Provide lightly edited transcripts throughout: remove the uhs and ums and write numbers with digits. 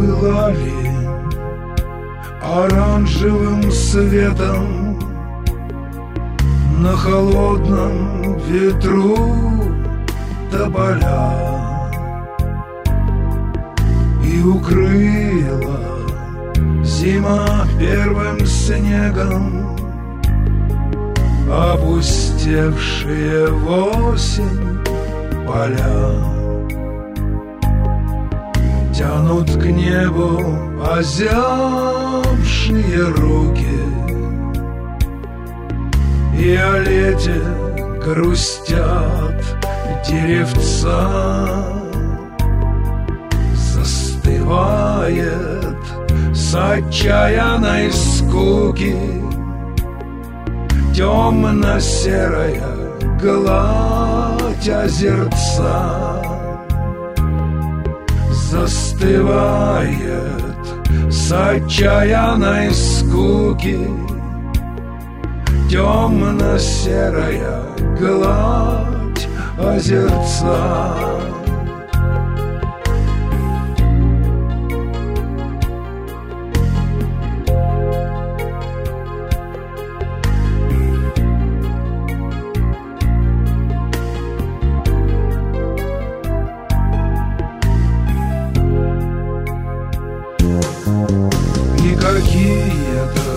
пылали оранжевым светом на холодном ветру тополя, и укрыла зима первым снегом опустевшие в осень поля. Тянут к небу озябшие руки, и о лете грустят деревца. Застывает с отчаянной скуки темно-серая гладь озерца. Застывает с отчаянной скуки темно-серая гладь озерца. Какие-то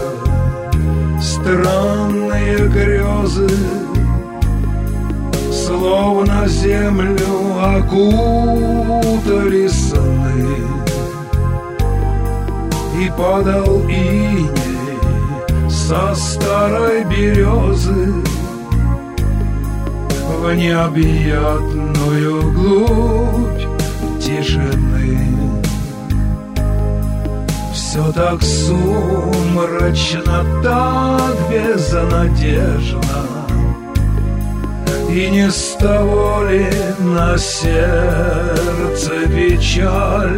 странные грезы словно землю окутали сны, и падал иней со старой березы в необъятную глубь тишины. Все так сумрачно, так безнадежно, и не с того ли на сердце печаль,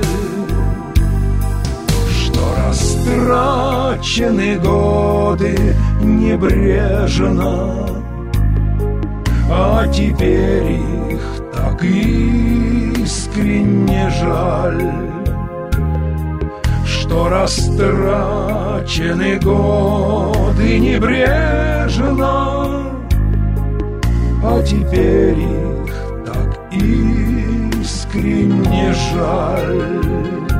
что растрачены годы небрежно, а теперь их так искренне жаль. Что растрачены годы небрежно, а теперь их так искренне жаль.